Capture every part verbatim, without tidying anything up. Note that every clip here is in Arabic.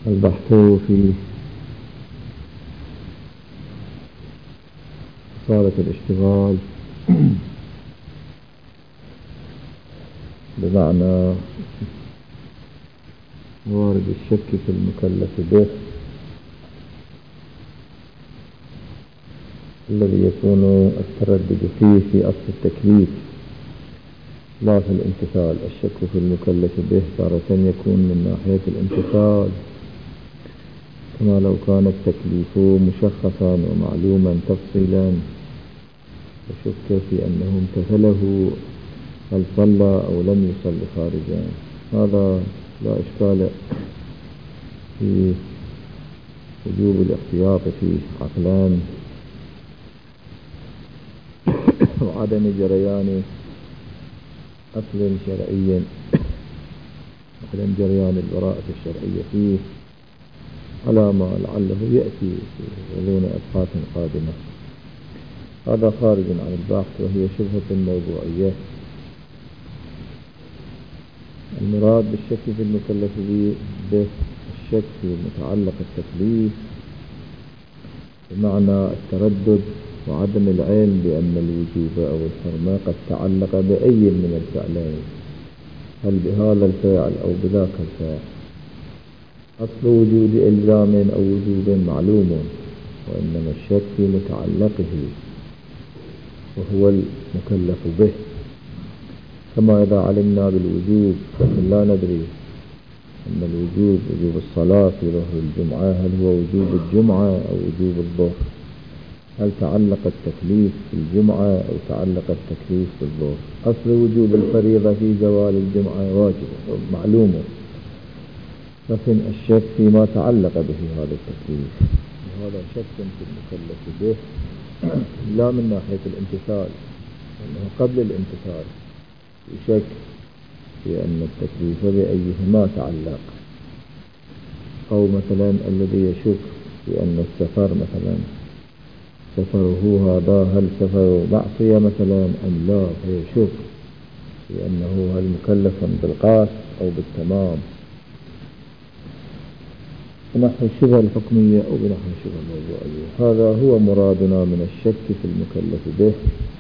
البحث في صالة الاشتغال بمعنى وارد الشك في المكلف به الذي يكون التردد فيه في أصل التكليف لا في الامتثال. الشك في المكلف به تارة يكون من ناحية الامتثال، كما لو كان التكليف مشخصا ومعلوما تفصيلا وشك في أنه امتثله هل صلى أو لم يصلي خارجا. هذا لا إشكال في وجوب الاحتياط فيه عقلان وعدم جريان أصل شرعي وعدم جريان البراءة الشرعية فيه على ما لعله يأتي في غضون أبحاث قادمة. هذا خارج عن البحث وهي شبهة موضوعية. المراد بالشك في المكلف به الشك في متعلق التكليف بمعنى التردد وعدم العلم بأن الوجوب أو الحرمة قد تعلق بأي من الفعلين، هل بهذا الفعل أو بذاك الفعل. أصل وجود إلزام أو وجوب معلوم، وإنما الشك في متعلقه وهو المكلف به. كما إذا علمنا بالوجوب لكن لا ندري أن الوجوب وجوب الصلاة في ظهر الجمعة هل هو وجوب الجمعة أو وجوب الظهر، هل تعلق التكليف بالجمعة أو تعلق التكليف بالظهر. أصل وجوب الفريضة في زوال الجمعة واجب معلوم، لكن الشك فيما تعلق به هذا التكليف، وهذا شك في المكلف به لا من ناحية الامتثال، لأنه قبل الامتثال يشك في أن التكليف بأيهما تعلق. أو مثلا الذي يشك في أن السفر مثلا سفره هذا هل سفر معصية مثلا أم لا، فيشك في أنه هل مكلف بالقاصد أو بالتمام، بنحو الشبهة الحكمية أو بنحو الشبهة الموضوعية. هذا هو مرادنا من الشك في المكلف به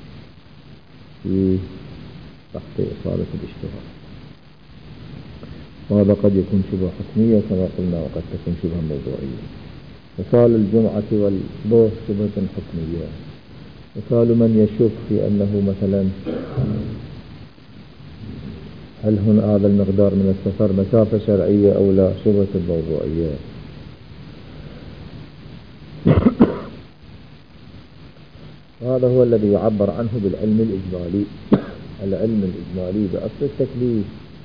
في تحت إصالة الاشتغال. وهذا قد يكون شبهة حكمية كما قلنا، وقد تكون شبهة موضوعية. مثال الجمعة والظهر شبهة حكمية. مثال من يشك في أنه مثلا هل هنا هذا المقدار من السفر مسافة شرعية أو لا، شبهة الموضوعية. هذا هو الذي يعبر عنه بالعلم الإجمالي. العلم الإجمالي بأصل التكليف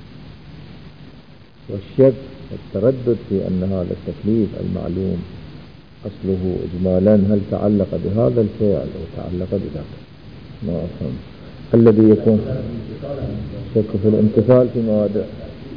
والشك والتردد في أن هذا التكليف المعلوم أصله إجمالا هل تعلق بهذا الفعل أو تعلق بذاك. ما أفهم الذي يكون شك في الامتثال في مواضع،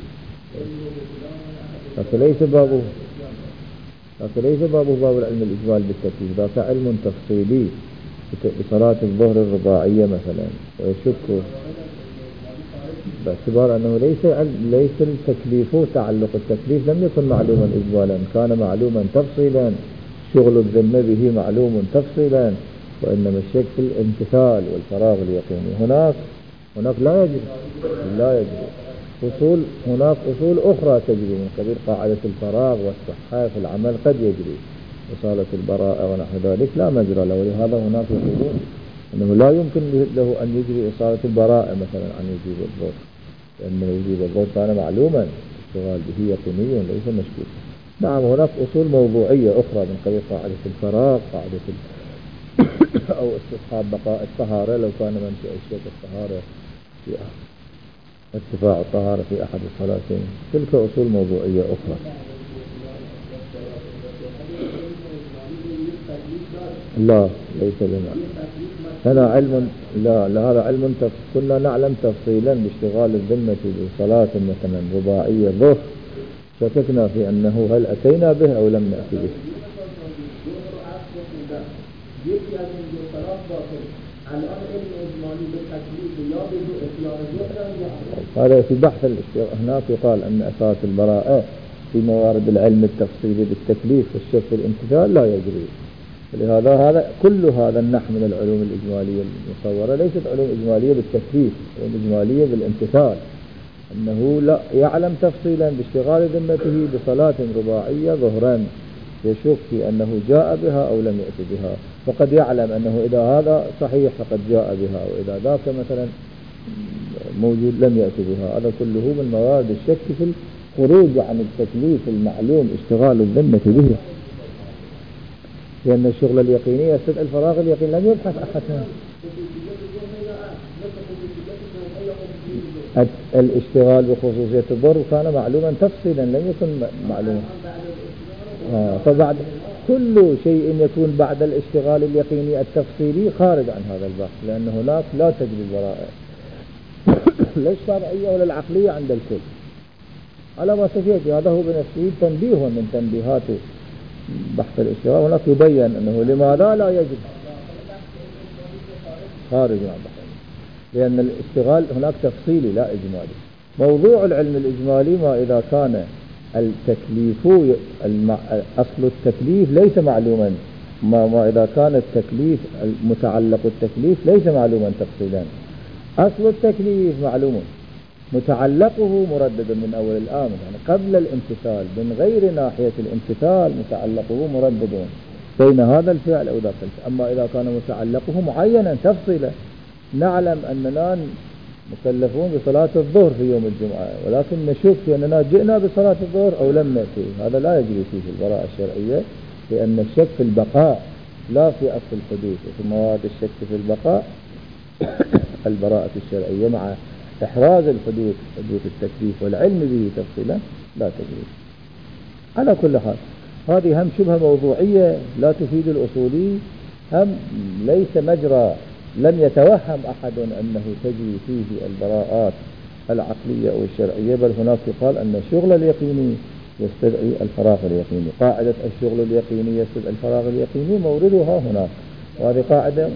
لكن ليس بابه لكن ليس بابه باب العلم الإجمالي بالتكليف، ذاك علم تفصيلي بصلاة الظهر الرباعية مثلا، ويشك باعتبار أنه ليس ليس التكليف تعلق التكليف لم يكن معلوما إجمالا، كان معلوما تفصيلا، شغل الذمة به معلوم تفصيلا، وإنما الشك في الامتثال والفراغ اليقيني. هناك هناك لا يجري لا يجري أصول هناك أصول أخرى تجري من قبيل قاعدة الفراغ والصحة في العمل قد يجري، إصالة البراءة ونحو ذلك لا مجرى له. ولهذا هناك يقولون أنه لا يمكن له أن يجري إصالة البراءة مثلا عن وجوب الظهر، لأن وجوب الظهر كان معلوما اشتغال به يقينيا ليس مشكوكا. نعم هناك أصول موضوعية أخرى من قبيل قاعدة الفراغ، قاعدة ال... أو استصحاب بقاء الطهارة لو كان منشأ الشك الطهارة في ارتفاع الطهارة في أحد الصلاتين، تلك أصول موضوعية أخرى. لا ليس لنا هنا علم، لا, لا هذا علم تف... كنا نعلم تفصيلا باشتغال الذمة بصلاة مثلا رباعية ظهر، شككنا في أنه هل أتينا به أو لم نأتي به. هذا في بحث الاشتغال. هناك يقال أن أساس البراءة في موارد العلم التفصيلي بالتكليف والشك في الامتثال لا يجري. لهذا هذا كل هذا النحو من العلوم الإجمالية المصورة ليست علوم إجمالية بالتكليف، علوم إجمالية بالامتثال، أنه لا يعلم تفصيلا باشتغال ذمته بصلاة رباعية ظهرا يشك في أنه جاء بها أو لم يأتي بها، فقد يعلم أنه إذا هذا صحيح فقد جاء بها، وإذا ذاك مثلا موجود لم يأتي بها. هذا كله من موارد الشك في الخروج عن التكليف المعلوم اشتغال الذمة به، لأن الشغل اليقيني يستدعي الفراغ اليقين، لم يبحث أحد عنه. الاشتغال بخصوصية الضر كان معلوما تفصيلا، لم يكن معلوما. آه فبعد كل شيء يكون بعد الاشتغال اليقيني التفصيلي خارج عن هذا البحث، لأن هناك لا تجري البراءة لا الشرعية ولا العقلية عند الكل على ما سيأتي. هذا هو بنفسه تنبيه من تنبيهات بحث الاشتغال. هناك يبين أنه لماذا لا يجب خارج عن بحث، لأن الاشتغال هناك تفصيلي لا إجمالي. موضوع العلم الإجمالي ما إذا كان التكليف الم... أصل التكليف ليس معلوما، ما, ما إذا كان التكليف متعلق التكليف ليس معلوما تفصيلا. أصل التكليف معلوم، متعلقه مردد من أول الآمر، يعني قبل الامتثال من غير ناحية الامتثال متعلقه مردد بين هذا الفعل أو ذاك الفعل. أما إذا كان متعلقه معينا تفصيلا، نعلم أننا مكلفون بصلاة الظهر في يوم الجمعة، ولكن نشك في أننا جئنا بصلاة الظهر أو لم نأتي، هذا لا يجري فيه البراءة الشرعية، لأن الشك في البقاء لا في أصل الحدوث. وفي مواد الشك في البقاء البراءة الشرعية مع إحراز الحدوث حدوث التكليف والعلم به تفصيلا لا تجري. على كل حال هذه هم شبهة موضوعية لا تفيد الأصولي، هم ليس مجرى، لم يتوهم أحد أنه تجري فيه البراءات العقلية أو الشرعية، بل هناك يقال أن الشغل اليقيني يستدعي الفراغ اليقيني. قاعدة الشغل اليقيني يستدعي الفراغ اليقيني موردها هناك، وهذه قاعدة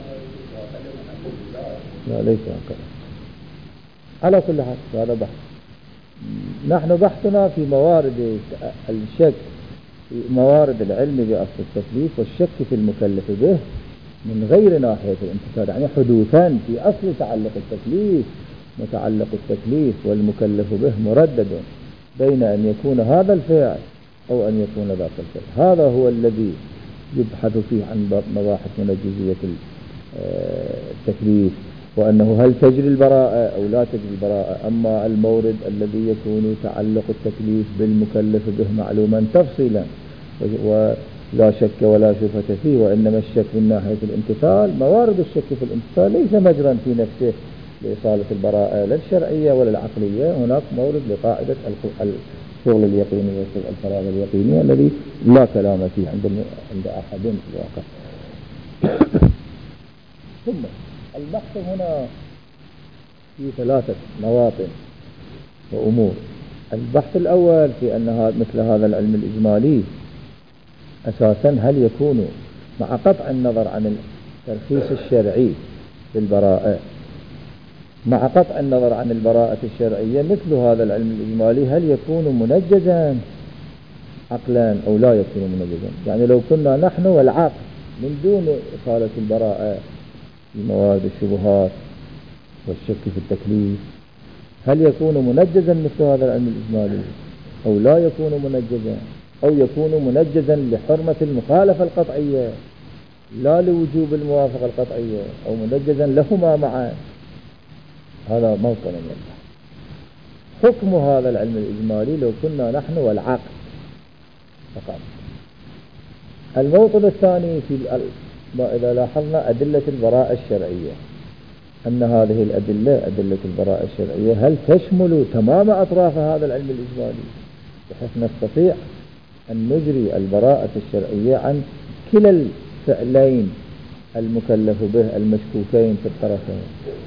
لا ليس هكذا. على كل حال هذا بحث. نحن بحثنا في موارد الشك، في موارد العلم بأصل التكليف والشك في المكلف به من غير ناحية الامتثال، يعني حدوثان في أصل تعلق التكليف، متعلق التكليف والمكلف به مردد بين أن يكون هذا الفعل أو أن يكون ذاك الفعل. هذا هو الذي يبحث فيه عن مباحث منجزية التكليف، وأنه هل تجري البراءة أو لا تجري البراءة. أما المورد الذي يكون تعلق التكليف بالمكلف به معلوما تفصيلا ولا شك ولا شبهة فيه، وإنما الشك من ناحية الامتثال، موارد الشك في الامتثال ليس مجرا في نفسه لإصالة البراءة لا الشرعية ولا العقلية. هناك مورد لقاعدة الشغل اليقيني والفراغ اليقيني الذي لا كلام فيه عند عند أحد في الواقع. ثم البحث هنا في ثلاثة مواطن وأمور. البحث الأول في أن مثل هذا العلم الإجمالي أساسا هل يكون مع قطع النظر عن الترخيص الشرعي بالبراءة، مع قطع النظر عن البراءة الشرعية، مثل هذا العلم الإجمالي هل يكون منجزا عقلا أو لا يكون منجزا؟ يعني لو كنا نحن والعقل من دون إصالة البراءة في مواد الشبهات والشك في التكليف، هل يكون منجزا مثل هذا العلم الإجمالي أو لا يكون منجزا، أو يكون منجزا لحرمة المخالفة القطعية لا لوجوب الموافقة القطعية، أو منجزا لهما معا؟ هذا موطن من البحث. حكم هذا العلم الإجمالي لو كنا نحن والعقل فقط. الموطن الثاني في ما إذا لاحظنا أدلة البراءة الشرعية، أن هذه الأدلة أدلة البراءة الشرعية هل تشمل تمام أطراف هذا العلم الإجمالي بحيث نستطيع أن نجري البراءة الشرعية عن كلا الفعلين المكلف به المشكوكين في الطرفين؟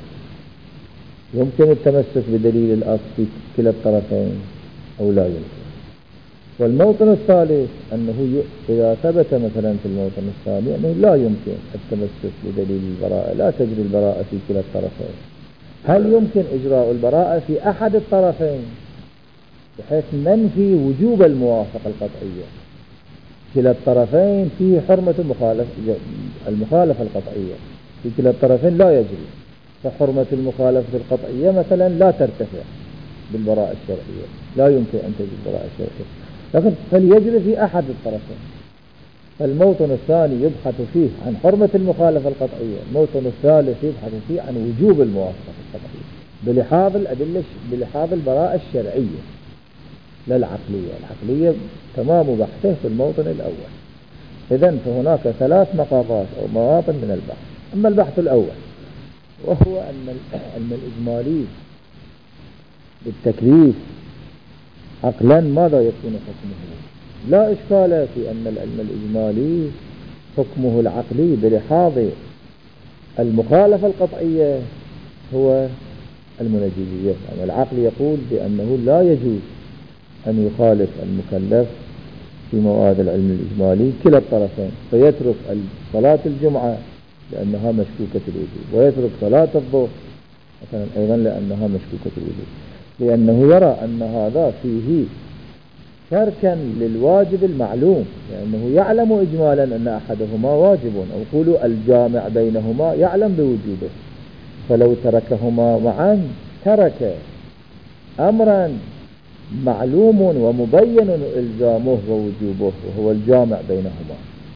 يمكن التمسك بدليل الأصل في كلا الطرفين أو لا يمكن؟ والموطن الثالث أنه إذا ثبت مثلا في الموطن الثاني أنه لا يمكن التمسك بدليل البراءة، لا تجري البراءة في كلا الطرفين، هل يمكن إجراء البراءة في أحد الطرفين بحيث ننفي وجوب الموافقة القطعية. كلا الطرفين فيه حرمة المخالفة المخالفة القطعية، في كلا الطرفين لا يجري، فحرمة المخالفة القطعية مثلا لا ترتفع بالبراءة الشرعية، لا يمكن أن تجري البراءة الشرعية، لكن فليجري في أحد الطرفين. فالموطن الثاني يبحث فيه عن حرمة المخالفة القطعية، الموطن الثالث يبحث فيه عن وجوب الموافقة القطعية بلحاظ الأدلة بلحاظ البراءة الشرعية لا العقلية. العقلية تمام بحثه في الموطن الأول. إذن فهناك ثلاث مقاطات أو مواطن من البحث. أما البحث الأول وهو أن العلم الإجمالي بالتكليف عقلا ماذا يكون حكمه؟ لا إشكال في أن العلم الإجمالي حكمه العقلي بلحاظ المخالفة القطعية هو المنجزية. يعني العقل يقول بأنه لا يجوز أن يخالف المكلف في مواد العلم الإجمالي كلا الطرفين، فيترك صلاة الجمعة لأنها مشكوكة الوجوب، ويترك صلاة الظهر مثلا أيضا لأنها مشكوكة الوجوب، لأنه يرى أن هذا فيه تركا للواجب المعلوم، لأنه يعلم إجمالا أن أحدهما واجب، أو قولوا الجامع بينهما يعلم بوجوبه، فلو تركهما معا ترك أمرا معلوم ومبين إلزامه ووجوبه وهو الجامع بينهما.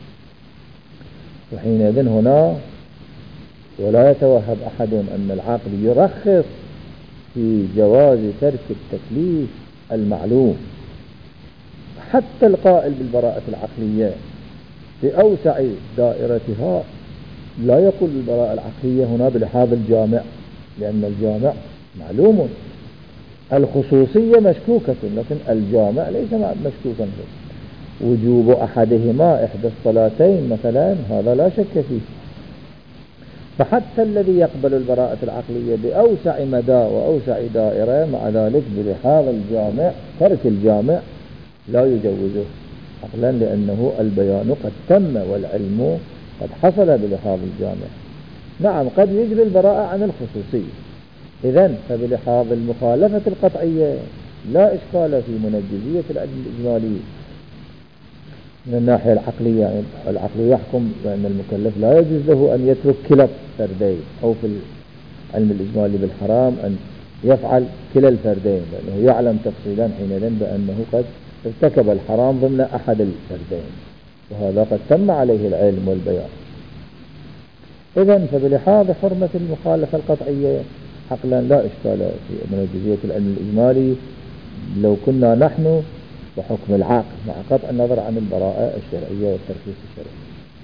وحينئذ هنا ولا يتوهم أحد أن العقل يرخص في جواز ترك التكليف المعلوم. حتى القائل بالبراءة العقلية بأوسع دائرتها لا يقول بالبراءة العقلية هنا بلحاظ الجامع، لأن الجامع معلوم، الخصوصية مشكوكة لكن الجامع ليس مشكوكا. وجوب أحدهما إحدى الصلاتين مثلا هذا لا شك فيه. فحتى الذي يقبل البراءة العقلية بأوسع مدى وأوسع دائرة مع ذلك بلحاظ الجامع ترك الجامع لا يجوزه عقلا، لأنه البيان قد تم والعلم قد حصل بلحاظ الجامع. نعم قد يجري البراءة عن الخصوصية. إذن فبلحاظ المخالفة القطعية لا إشكال في منجزية العلم الإجمالي من الناحية العقلية. يعني العقل يحكم بأن المكلف لا يجوز له أن يترك كلا الفردين، أو في العلم الإجمالي بالحرام أن يفعل كلا الفردين، لأنه يعلم تفصيلا حينئذ بأنه قد ارتكب الحرام ضمن أحد الفردين، وهذا قد تم عليه العلم والبيان. إذن فبلحاظ حرمة المخالفة القطعية عقلا لا إشكال في منجزية العلم الإجمالي لو كنا نحن بحكم العقل، مع قطع النظر عن البراءة الشرعية والترخيص الشرعي.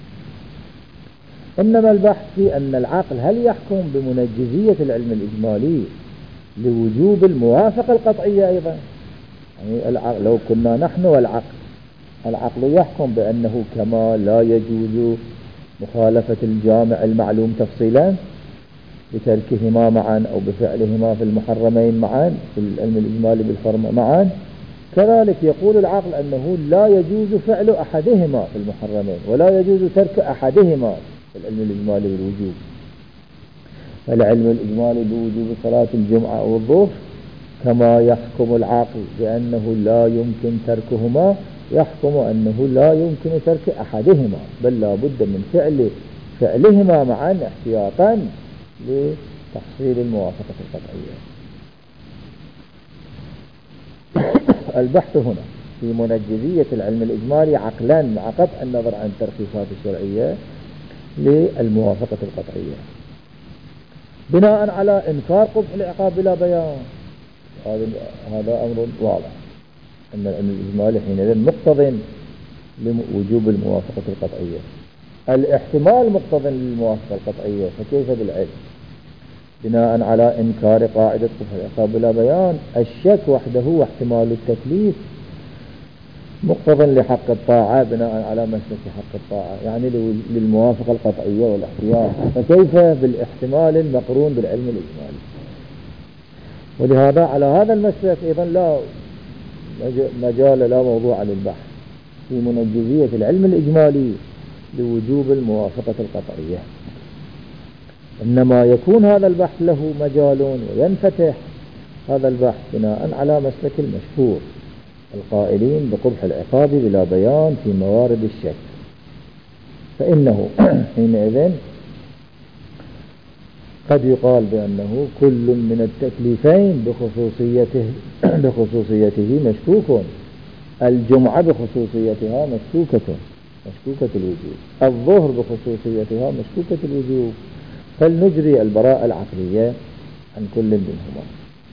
إنما البحث في أن العقل هل يحكم بمنجزية العلم الإجمالي لوجوب الموافقة القطعية أيضا. يعني لو كنا نحن والعقل، العقل يحكم بأنه كما لا يجوز مخالفة الجامع المعلوم تفصيلا بتركهما معا أو بفعلهما في المحرمين معا في العلم الإجمالي بالحرمة معا، كذلك يقول العقل أنه لا يجوز فعل أحدهما في المحرمين ولا يجوز ترك أحدهما في العلم الإجمالي بالوجوب. العلم الإجمالي بوجوب صلاة الجمعة أو الظهر كما يحكم العقل بأنه لا يمكن تركهما، يحكم أنه لا يمكن ترك أحدهما، بل لا بد من فعل فعلهما معا احتياطا لتحصيل الموافقة القطعية. البحث هنا في منجزية العلم الإجمالي عقلا مع قطع النظر عن الترخيصات الشرعية للموافقة القطعية بناء على إنكار قبح العقاب بلا بيان. هذا أمر واضح أن العلم الإجمالي حينئذ مقتضٍ لوجوب الموافقة القطعية. الاحتمال مقتضٍ للموافقة القطعية، فكيف بالعلم؟ بناء على إنكار قاعدة قبح العقاب بلا بيان، الشك وحده واحتمال التكليف مقتضٍ لحق الطاعة بناء على مسلك حق الطاعة، يعني للموافقة القطعية والاحتياط، فكيف بالاحتمال المقرون بالعلم الإجمالي؟ ولهذا على هذا المسلك أيضا لا مجال لا موضوع للبحث في منجزية العلم الإجمالي لوجوب الموافقة القطعية. إنما يكون هذا البحث له مجال وينفتح هذا البحث بناء على مسلك المشهور القائلين بقبح العقاب بلا بيان في موارد الشك، فإنه حينئذ قد يقال بأنه كل من التكليفين بخصوصيته بخصوصيته مشكوك. الجمعة بخصوصيتها مشكوكة مشكوكة الوجوب، الظهر بخصوصيتها مشكوكة الوجوب، فلنجري البراءة العقلية عن كل منهما.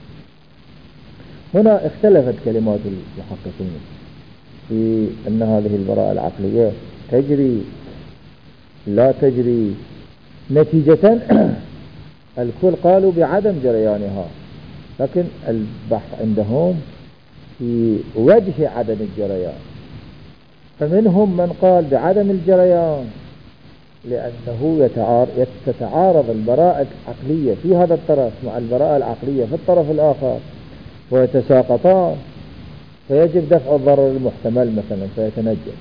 هنا اختلفت كلمات المحققين في أن هذه البراءة العقلية تجري لا تجري. نتيجة الكل قالوا بعدم جريانها، لكن البحث عندهم في وجه عدم الجريان، فمنهم من قال بعدم الجريان لأنه تتعارض البراءة العقلية في هذا الطرف مع البراءة العقلية في الطرف الآخر ويتساقطان، فيجب دفع الضرر المحتمل مثلا فيتنجم.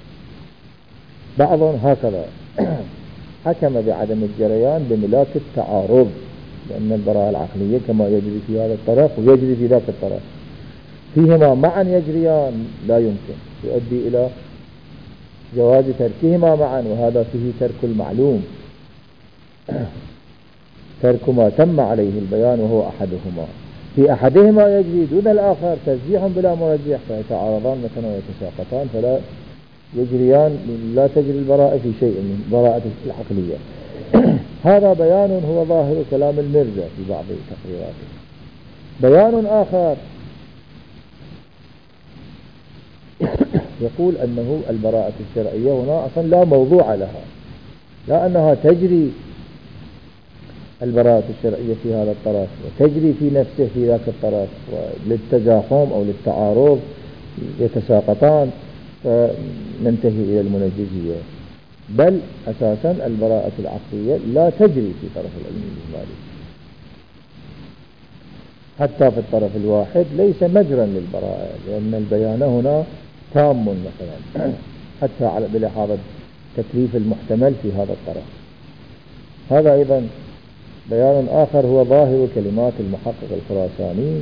بعضهم هكذا حكم بعدم الجريان بملاك التعارض، لأن البراءة العقلية كما يجري في هذا الطرف ويجري في ذاك الطرف فيهما معا يجريان لا يمكن، يؤدي إلى جواز تركهما معا، وهذا فيه ترك المعلوم، ترك ما تم عليه البيان وهو أحدهما. في أحدهما يجري دون الآخر ترجيح بلا مرجح فيتعارضان مثلا ويتساقطان، فلا يجريان، لا تجري البراءة في شيء من براءة العقلية. هذا بيان هو ظاهر كلام المرزا في بعض تقريراته. بيان آخر يقول أنه البراءة الشرعية هنا أصلا لا موضوع لها، لا أنها تجري البراءة الشرعية في هذا الطرف وتجري في نفسه في ذاك الطرف، وللتزاحم أو للتعارض يتساقطان فننتهي إلى المنجزية، بل أساسا البراءة العقلية لا تجري في طرف العلم الإجمالي، حتى في الطرف الواحد ليس مجرا للبراءة، لأن البيان هنا تام مثلا حتى على بلحاظ تكليف المحتمل في هذا الطرف. هذا أيضا بيان آخر هو ظاهر كلمات المحقق الخراساني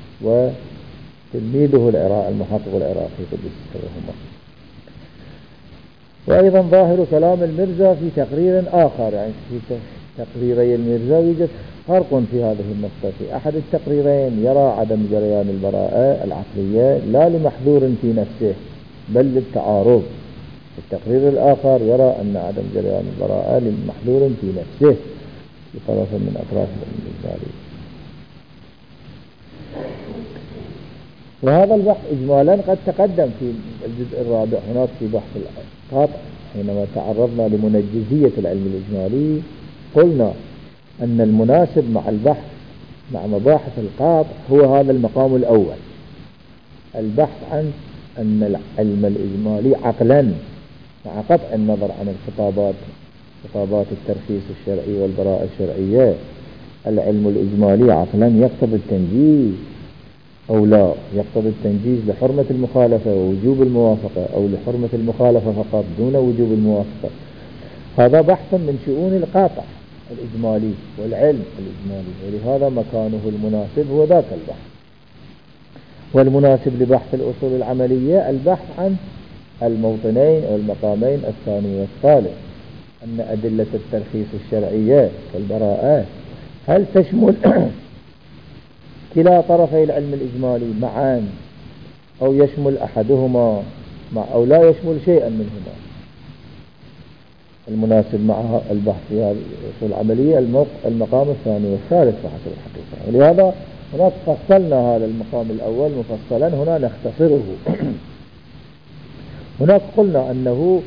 وتلميذه العراق المحقق العراقي قدس سرهما. وأيضا ظاهر كلام المرزا في تقرير آخر، يعني في تقريري المرزا يوجد فرق في هذه النقطة. في أحد التقريرين يرى عدم جريان البراءة العقلية لا لمحذور في نفسه بل للتعارض، التقرير الآخر يرى أن عدم جريان البراءة لمحذور في نفسه بطرف من أطراف الإجمالي. وهذا البحث إجمالا قد تقدم في الجزء الرابع هناك في بحث القاطع، حينما تعرضنا لمنجزية العلم الإجمالي قلنا أن المناسب مع البحث مع مباحث القاطع هو هذا المقام الأول، البحث عن أن العلم الإجمالي عقلا مع قطع النظر عن الخطابات خطابات الترخيص الشرعي والبراءة الشرعية، العلم الإجمالي عقلا يقتضي التنجيز أو لا يقتضي التنجيز لحرمة المخالفة ووجوب الموافقة، أو لحرمة المخالفة فقط دون وجوب الموافقة. هذا بحث من شؤون القاطع الإجمالي والعلم الإجمالي، ولهذا مكانه المناسب هو ذاك البحث. والمناسب لبحث الأصول العملية البحث عن الموطنين أو المقامين الثاني والثالث، أن أدلة الترخيص الشرعية كالبراءات هل تشمل كلا طرفي العلم الإجمالي معا أو يشمل أحدهما مع أو لا يشمل شيئا منهما. المناسب مع البحث في هذه الأصول العملية المقام الثاني والثالث بحسب الحقيقة، ولهذا هناك فصلنا هذا المقام الأول مفصلا، هنا نختصره. هناك قلنا أنه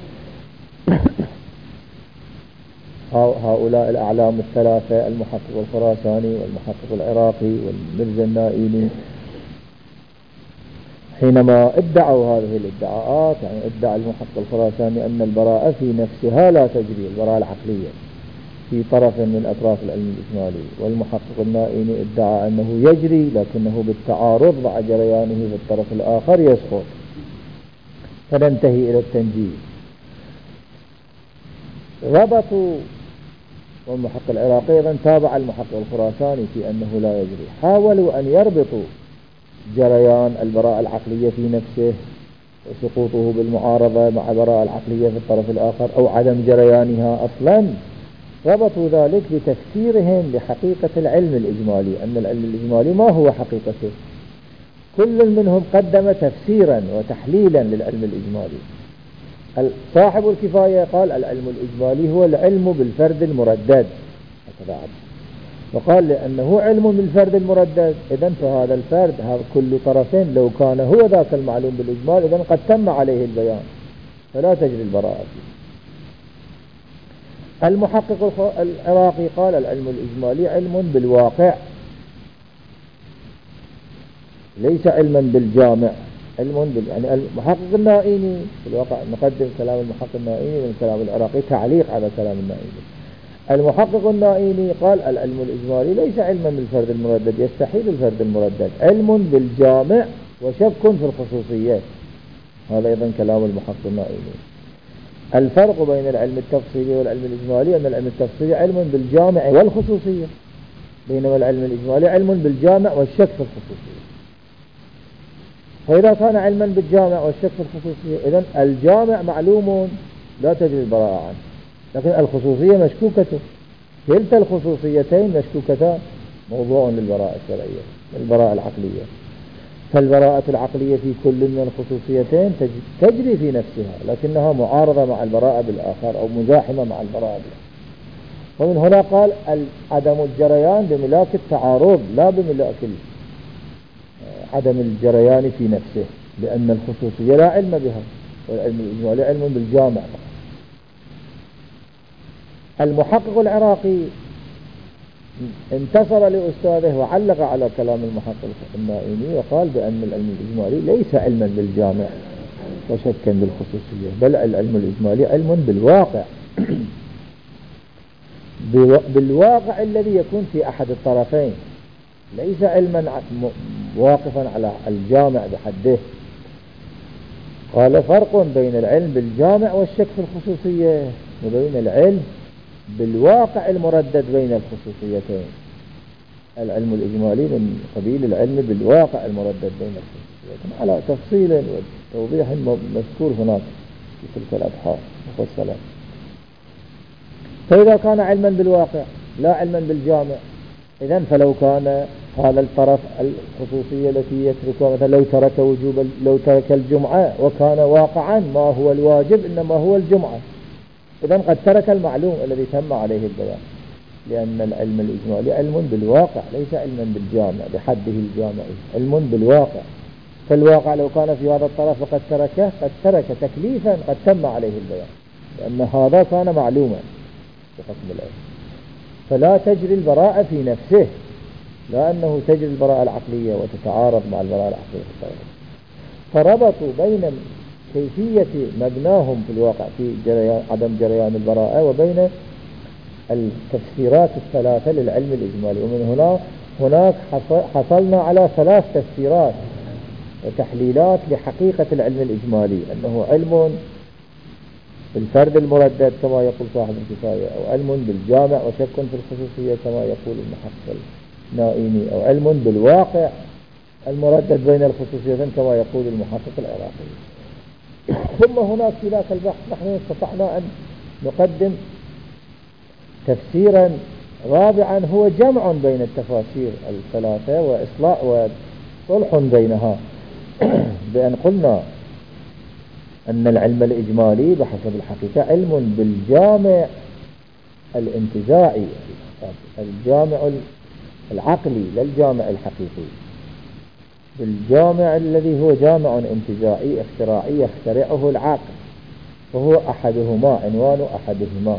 هؤلاء الأعلام الثلاثة المحقق الخراساني والمحقق العراقي والمرزا النائيني حينما ادعوا هذه الادعاءات، يعني ادعى المحقق الخراساني أن البراءة في نفسها لا تجري، البراءة العقلية في طرف من أطراف العلم الإجمالي، والمحقق النائيني ادعى أنه يجري لكنه بالتعارض مع جريانه في الطرف الآخر يسقط، فننتهي إلى التنجيز. ربطوا والمحقق العراقي أيضا تابع المحقق الخراساني في أنه لا يجري. حاولوا أن يربطوا جريان البراءة العقلية في نفسه وسقوطه بالمعارضة مع البراءة العقلية في الطرف الآخر أو عدم جريانها أصلا، ربطوا ذلك بتفسيرهم لحقيقة العلم الإجمالي، أن العلم الإجمالي ما هو حقيقته. كل منهم قدم تفسيرا وتحليلا للعلم الإجمالي. صاحب الكفاية قال العلم الإجمالي هو العلم بالفرد المردد، وقال لأنه علم بالفرد المردد إذن فهذا الفرد هذا كل طرفين لو كان هو ذاك المعلوم بالإجمال إذن قد تم عليه البيان فلا تجري البراءة فيه. المحقق العراقي قال العلم الإجمالي علم بالواقع ليس علما بالجامع، علم بال... يعني المحقق النائيني في الواقع نقدم كلام المحقق النائيني من كلام العراقي تعليق على كلام النائيني. المحقق النائيني قال العلم الإجمالي ليس علما بالفرد المردد، يستحيل الفرد المردد، علم بالجامع وشك في الخصوصية. هذا أيضا كلام المحقق النائيني. الفرق بين العلم التفصيلي والعلم الإجمالي أن العلم التفصيلي علم بالجامع والخصوصية، بينما العلم الإجمالي علم بالجامع والشك في الخصوصية. فإذا كان علما بالجامع والشك في الخصوصية إذن الجامع معلوم لا تجري البراءة عنه، لكن الخصوصية مشكوكة. كلتا الخصوصيتين مشكوكتان موضوع للبراءة الشرعية البراءة العقلية. فالبراءة العقلية في كل من الخصوصيتين تجري في نفسها لكنها معارضة مع البراءة بالآخر أو مزاحمة مع البراءة بالآخر. ومن هنا قال عدم الجريان بملاك التعارض لا بملاك عدم الجريان في نفسه، لأن الخصوصية لا علم بها والعلم الإجمالي علم بالجامع. المحقق العراقي انتصر لأستاذه وعلق على كلام المحقق النائيني وقال بأن العلم الإجمالي ليس علما بالجامع وشكا بالخصوصية، بل العلم الإجمالي علم بالواقع بالواقع الذي يكون في أحد الطرفين، ليس علما واقفا على الجامع بحده. قال فرق بين العلم بالجامع والشك في الخصوصية وبين العلم بالواقع المردد بين الخصوصيتين. العلم الإجمالي من قبيل العلم بالواقع المردد بين الخصوصيتين على تفصيل وتوضيح مذكور هناك في تلك الأبحاث مفصلة. فإذا كان علما بالواقع لا علما بالجامع إذن فلو كان هذا الطرف الخصوصية التي يتركها مثلا لو ترك وجوب لو ترك الجمعة وكان واقعا ما هو الواجب إنما هو الجمعة إذن قد ترك المعلوم الذي تم عليه البيان، لأن العلم الإجمالي علم بالواقع ليس علما بالجامع بحده الجامعي، علم بالواقع. فالواقع لو كان في هذا الطرف وقد تركه قد ترك تكليفا قد تم عليه البيان، لأن هذا كان معلوما بحكم العلم. فلا تجري البراءة في نفسه، لأنه تجري البراءة العقلية وتتعارض مع البراءة العقلية في الطرف. فربطوا بين كيفية مبناهم في الواقع في جريان عدم جريان البراءة وبين التفسيرات الثلاثة للعلم الإجمالي. ومن هنا هناك حصلنا على ثلاث تفسيرات وتحليلات لحقيقة العلم الإجمالي، أنه علم بالفرد المردد كما يقول صاحب الكفاية، أو علم بالجامع وشك في الخصوصية كما يقول المحقق النائيني، أو علم بالواقع المردد بين الخصوصيتين كما يقول المحقق العراقي. ثم هناك في ذاك البحث نحن استطعنا أن نقدم تفسيرا رابعا هو جمع بين التفاسير الثلاثة وإصلاح وصلح بينها، بأن قلنا أن العلم الإجمالي بحسب الحقيقة علم بالجامع الانتزاعي، الجامع العقلي لا الجامع الحقيقي، بالجامع الذي هو جامع انتزاعي اختراعي يخترعه العقل، وهو أحدهما عنوان أحدهما.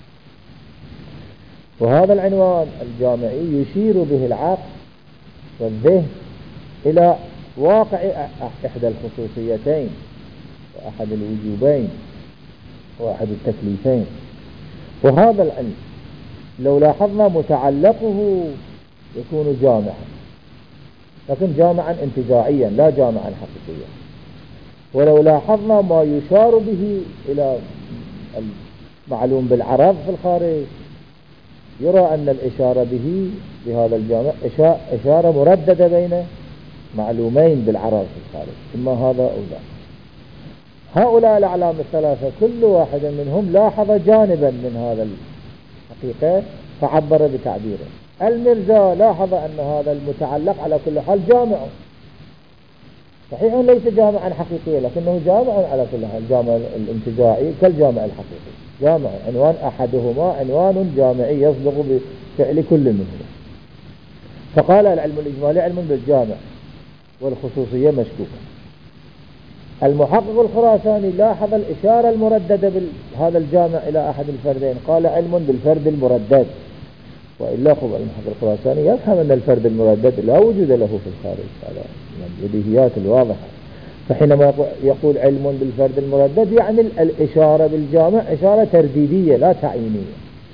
وهذا العنوان الجامعي يشير به العقل والذهن إلى واقع إحدى الخصوصيتين وأحد الوجوبين وأحد التكليفين. وهذا العلم لو لاحظنا متعلقه يكون جامعا، لكن جامعا انتزاعيا لا جامعا حقيقيا. ولو لاحظنا ما يشار به إلى المعلوم بالعرض في الخارج يرى أن الإشارة به بهذا الجامع إشارة مرددة بين معلومين بالعرب في الخارج، إما هذا أو ذاك. هؤلاء الأعلام الثلاثة كل واحد منهم لاحظ جانبا من هذا الحقيقة فعبر بتعبيره. المرزا لاحظ أن هذا المتعلق على كل حال جامع، صحيح ليس جامعا حقيقيا لكنه جامع على كل حال، جامع الانتزاعي كالجامع الحقيقي، جامع عنوان أحدهما عنوان جامعي يصدق بفعل كل منهما. فقال العلم الإجمالي علم بالجامع والخصوصية مشكوكة. المحقق الخراساني لاحظ الإشارة المرددة بهذا الجامع إلى أحد الفردين، قال علم بالفرد المردد. وإلا خب المحقق الخراساني يفهم أن الفرد المردد لا وجود له في الخارج، هذا من البديهيات الواضحة. فحينما يقول علم بالفرد المردد يعني الإشارة بالجامع إشارة ترديدية لا تعيينية،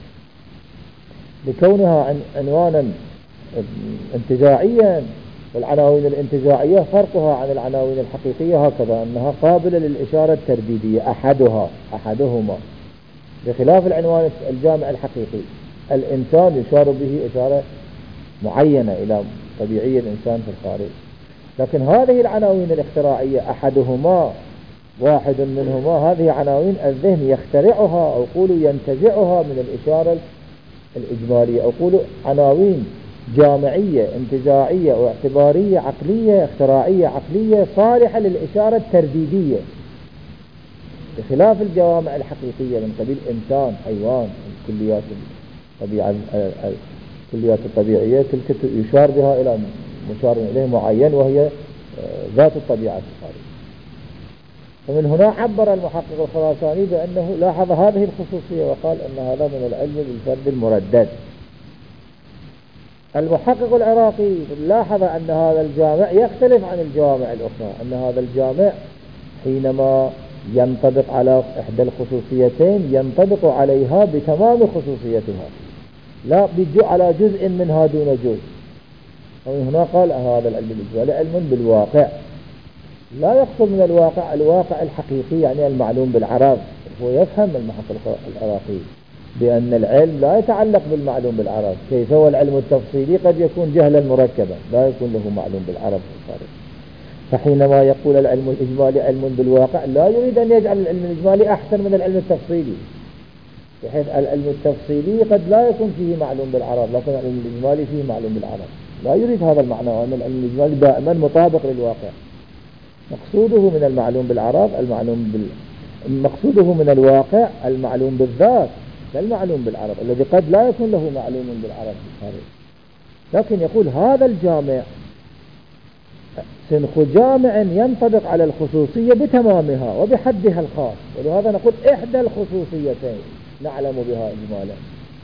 لكونها عنوانا انتزاعيا، والعناوين الانتزاعية فرقها عن العناوين الحقيقية هكذا أنها قابلة للإشارة الترديدية أحدها أحدهما، بخلاف العنوان الجامع الحقيقي الإنسان يشار به إشارة معينة إلى طبيعي الإنسان في الخارج. لكن هذه العناوين الاختراعية أحدهما واحد منهما، هذه عناوين الذهن يخترعها أو قولوا ينتزعها من الإشارة الإجمالية، أو قولوا عناوين جامعية انتزاعية واعتبارية عقلية اختراعية عقلية صالحة للإشارة الترديدية، بخلاف الجوامع الحقيقية من قبيل إنسان حيوان الكليات الطبيعة الكليات الطبيعية تلك يشار بها إلى مشار إليه معين وهي ذات الطبيعة الخارجية. ومن هنا عبر المحقق الخراساني بأنه لاحظ هذه الخصوصية وقال أن هذا من العلم بالفرد المردد. المحقق العراقي لاحظ أن هذا الجامع يختلف عن الجوامع الأخرى، أن هذا الجامع حينما ينطبق على إحدى الخصوصيتين ينطبق عليها بتمام خصوصيتها، لا على جزء منها دون جزء. ومن هنا قال هذا العلم الإجمالي علم بالواقع، لا يقصد من الواقع الواقع الحقيقي يعني المعلوم بالعرب. هو يفهم المحقق العراقي بأن العلم لا يتعلق بالمعلوم بالعرب، كيف هو العلم التفصيلي قد يكون جهلا مركبا لا يكون له معلوم بالعرب في الخارج. فحينما يقول العلم الإجمالي علم بالواقع لا يريد أن يجعل العلم الإجمالي أحسن من العلم التفصيلي، بحيث العلم التفصيلي قد لا يكون فيه معلوم بالعرب لكن العلم الإجمالي فيه معلوم بالعرب، لا يريد هذا المعنى، وأن العلم الإجمالي دائما مطابق للواقع. مقصوده من المعلوم بالعرب المعلوم بال... مقصوده من الواقع المعلوم بالذات لا المعلوم بالعرب الذي قد لا يكون له معلوم بالعرب في الخارج. لكن يقول هذا الجامع سنخ جامع ينطبق على الخصوصية بتمامها وبحدها الخاص، ولهذا نقول إحدى الخصوصيتين نعلم بها إجمالا.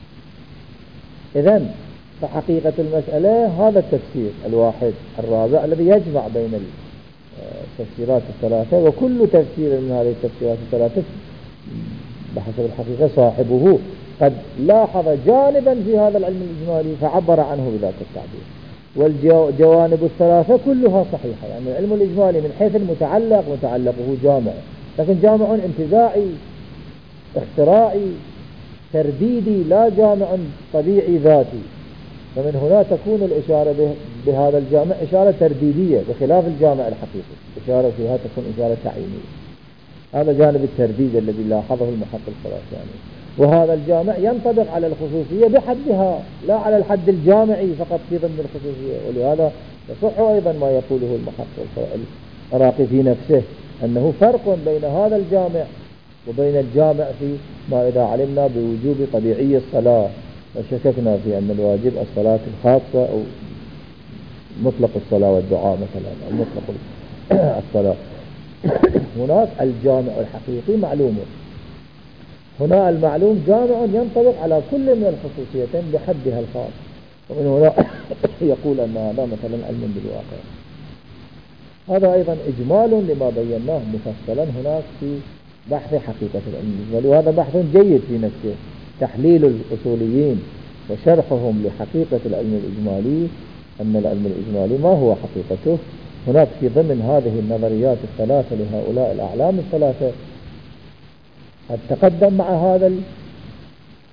إذن فحقيقة المسألة هذا التفسير الواحد الرابع الذي يجمع بين التفسيرات الثلاثة، وكل تفسير من هذه التفسيرات الثلاثة بحسب الحقيقة صاحبه قد لاحظ جانبا في هذا العلم الإجمالي فعبر عنه بذاك التعبير. والجوانب الثلاثة كلها صحيحة، يعني العلم الإجمالي من حيث المتعلق متعلقه جامع، لكن جامع انتزاعي اختراعي ترديدي لا جامع طبيعي ذاتي. فمن هنا تكون الإشارة بهذا الجامع إشارة ترديدية بخلاف الجامع الحقيقي، إشارة فيها تكون إشارة تعيينية. هذا جانب الترديد الذي لاحظه المحقق الخراساني. وهذا الجامع ينطبق على الخصوصية بحدها لا على الحد الجامعي فقط في ضمن الخصوصية. ولهذا يصح أيضا ما يقوله المحقق العراقي في نفسه أنه فرق بين هذا الجامع وبين الجامع في ما إذا علمنا بوجوب طبيعي الصلاة وشككنا في أن الواجب الصلاة الخاصة أو مطلق الصلاة والدعاء مثلا أو مطلق الصلاة. هناك الجامع الحقيقي معلوم، هنا المعلوم جامع ينطبق على كل من الخصوصيتين بحدها الخاص. ومن هنا يقول أن هذا مثلا علم بالواقع. هذا أيضا إجمال لما بيناه مفصلا هناك في بحث حقيقة العلم الإجمالي، وهذا بحث جيد في نفسه، تحليل الأصوليين وشرحهم لحقيقة العلم الإجمالي، أن العلم الإجمالي ما هو حقيقته. هناك في ضمن هذه النظريات الثلاثة لهؤلاء الأعلام الثلاثة قد تقدم مع هذا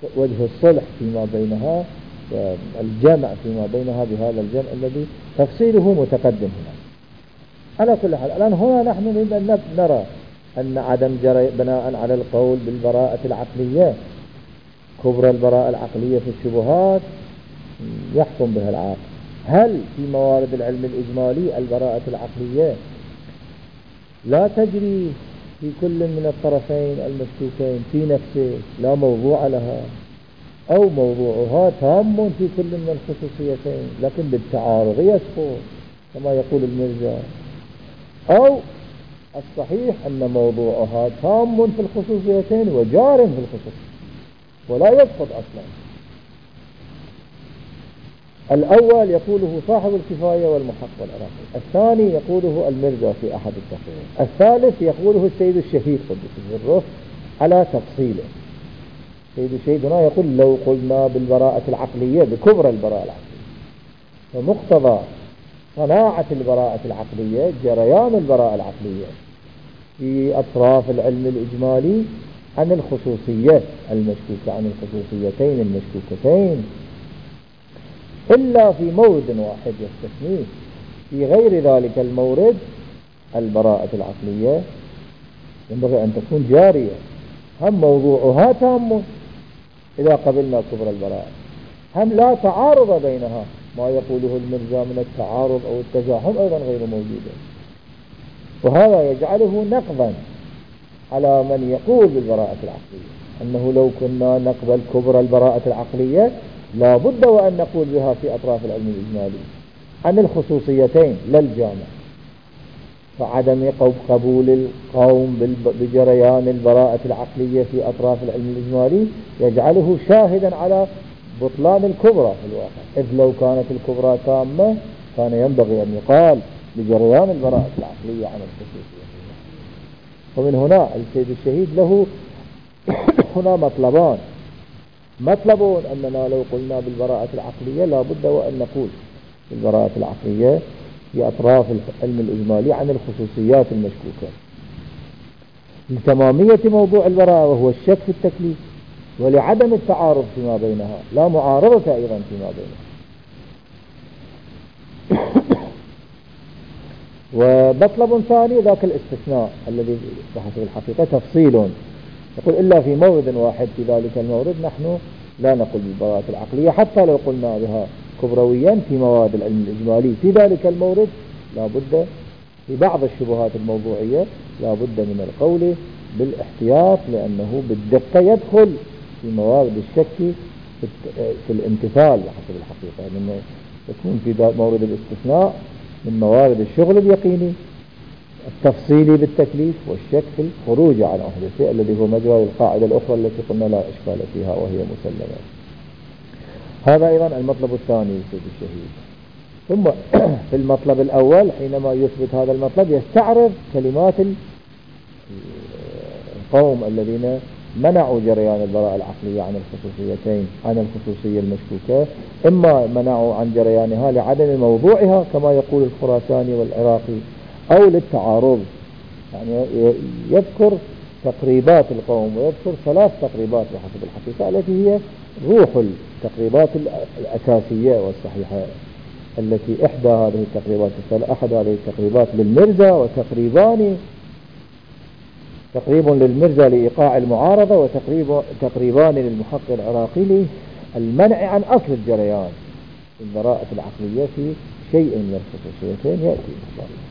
وجه الصلح فيما بينها، الجمع فيما بينها بهذا الجمع الذي تفصيله متقدم هنا. على كل حال الآن هنا نحن نريد أن نرى أن عدم جري بناء على القول بالبراءة العقلية، كبرى البراءة العقلية في الشبهات يحكم بها العاقل. هل في موارد العلم الإجمالي البراءة العقلية لا تجري في كل من الطرفين المشكوكين في نفسه، لا موضوع لها، أو موضوعها تام في كل من الخصوصيتين لكن بالتعارض يسقط كما يقول المرجع، أو الصحيح أن موضوعها تام في الخصوصيتين وجار في الخصوصيتين ولا يسقط أصلا. الأول يقوله صاحب الكفاية والمحقق العراقي، الثاني يقوله المرجع في أحد التقرير، الثالث يقوله السيد الشهيد قدس سره على تفصيله. السيد الشهيد هنا يقول لو قلنا بالبراءة العقلية بكبرى البراءة العقلية، فمقتضى صناعة البراءة العقلية جريان البراءة العقلية في أطراف العلم الإجمالي عن الخصوصية المشكوكة، عن الخصوصيتين المشكوكتين، إلا في مورد واحد يستثنيه. في غير ذلك المورد البراءة العقلية ينبغي أن تكون جارية، هم موضوعها تام إذا قبلنا كبر البراءة، هم لا تعارض بينها، ما يقوله المرجع من التعارض أو التزاحم أيضا غير موجود، وهذا يجعله نقضا على من يقول بالبراءة العقلية، أنه لو كنا نقبل كبر البراءة العقلية لا بد وأن نقول بها في أطراف العلم الإجمالي عن الخصوصيتين لا الجامع. فعدم قبول القوم بجريان البراءة العقلية في أطراف العلم الإجمالي يجعله شاهدا على بطلان الكبرى في الواقع، إذ لو كانت الكبرى تامة كان ينبغي أن يقال بجريان البراءة العقلية عن الخصوصية. ومن هنا السيد الشهيد له هنا مطلبان، مطلب أننا لو قلنا بالبراءة العقلية لا بد وأن نقول بالبراءة العقلية في أطراف العلم الإجمالي عن الخصوصيات المشكوكة لتمامية موضوع البراءة وهو الشك في التكليف، ولعدم التعارض فيما بينها، لا معارضة أيضا فيما بينها. ومطلب ثاني ذاك الاستثناء الذي بحسب الحقيقة تفصيل، يقول إلا في مورد واحد، في ذلك المورد نحن لا نقول بالبراءة العقلية حتى لو قلنا بها كبرويا في مواد العلم الإجمالي، في ذلك المورد لا بد في بعض الشبهات الموضوعية لا بد من القول بالاحتياط، لأنه بالدقة يدخل في موارد الشك في الامتثال بحسب الحقيقة، لأنه يكون في مورد الاستثناء من موارد الشغل اليقيني التفصيلي بالتكليف والشك في الخروج عن أحدثه الذي هو مجرى القاعدة الأخرى التي قلنا لا إشكال فيها وهي مسلمة. هذا أيضا المطلب الثاني للسيد الشهيد. ثم في المطلب الأول حينما يثبت هذا المطلب يستعرض كلمات القوم الذين منعوا جريان البراءة العقلية عن الخصوصيتين، عن الخصوصية المشكوكة، إما منعوا عن جريانها لعدم موضوعها كما يقول الخراساني والعراقي، أو للتعارض. يعني يذكر تقريبات القوم ويذكر ثلاث تقريبات بحسب الحقيقة التي هي روح التقريبات الأساسية والصحيحة، التي إحدى هذه التقريبات أحد هذه التقريبات للمرجع، وتقريبان تقريب للمرجع لإيقاع المعارضة، وتقريب تقريبان للمحقق العراقي للمنع عن أصل الجريان البراءة العقلية في شيء من الخصوصيتين يأتي إن شاء الله.